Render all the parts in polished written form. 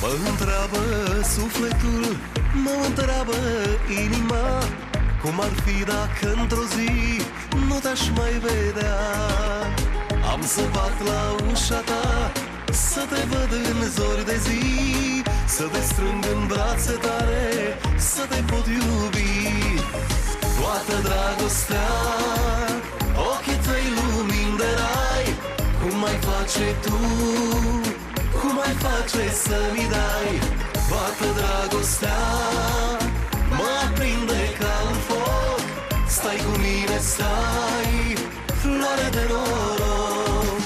Mă întreabă sufletul, mă întreabă inima, cum ar fi dacă într-o zi nu te-aș mai vedea. Am să bat la ușa ta, să te văd în zori de zi, să te strâng în brațe tare, să te pot iubi. Toată dragostea, ochii tăi lumini de rai, cum mai face tu, cum mai face să mi dai. Toată dragostea mă aprinde ca un foc. Stai cu mine, stai, floare de noroc.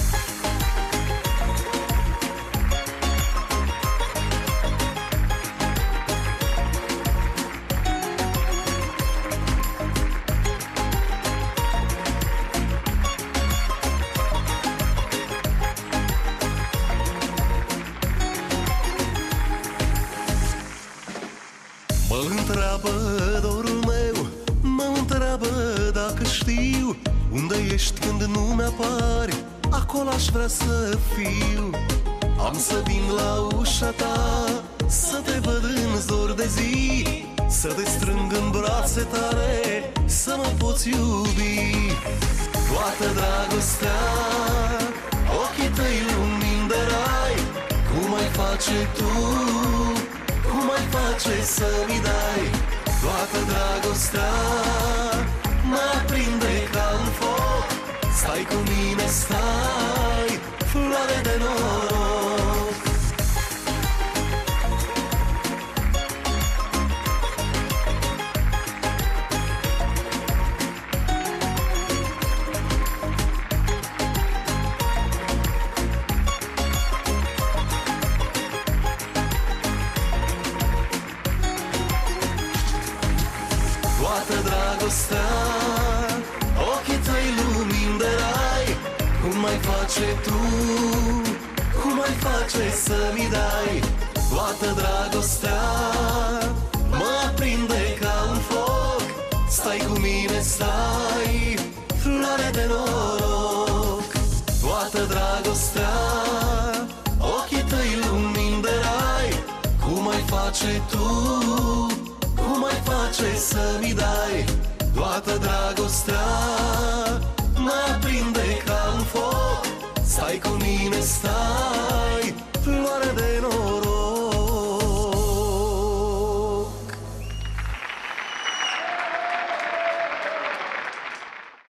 Mă întreabă dorul meu, mă întreabă dacă știu unde ești când nu mi-apari, acolo aș vrea să fiu. Am să vin la ușa ta, să te văd în zori de zi, să te strâng în brațe tare, să mă poți iubi. Toată dragostea, ochii tăi lumini de rai, cum ai face tu, cum mai face să mi dai. Toată dragostea mă aprinde ca un foc. Stai cu mine, stai, floare de noroc. Toată dragostea, ochii tăi lumini de rai, cum mai face tu, cum mai face să mi dai. Toată dragostea mă aprinde ca un foc. Stai cu mine, stai, floare de noroc. Toată dragostea, ochii tăi lumini de rai, cum mai face tu, cum mai face să mi dai. Toată dragostea mă aprinde ca un foc. Stai cu mine, stai.